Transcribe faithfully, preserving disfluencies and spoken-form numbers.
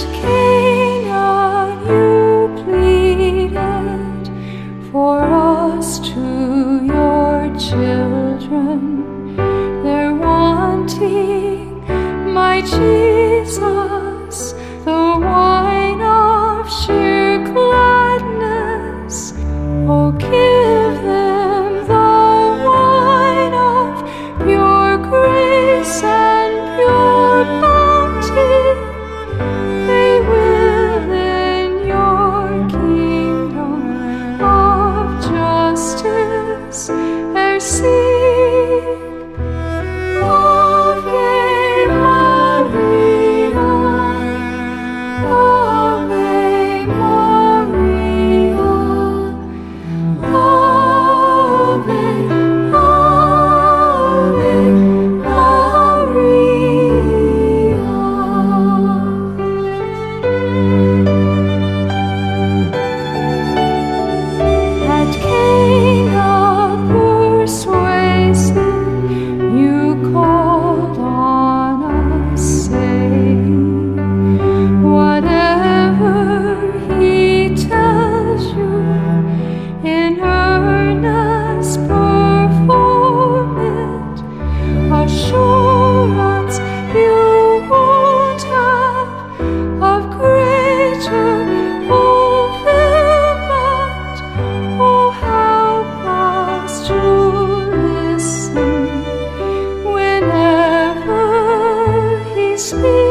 Cana you pleaded for us to your children. They're wanting, my Jesus, the wine of sheer gladness. Oh, give them the wine of pure grace and pure bounty. They will in your kingdom of justice e'er seek. Ave Maria, Ave Maria, Ave, Ave Maria. At Cana persuasive you called on us, saying, whatever he tells you, in earnest perform it. Assurance you won't have of greater fulfillment. Oh, help us to listen whenever he speaks.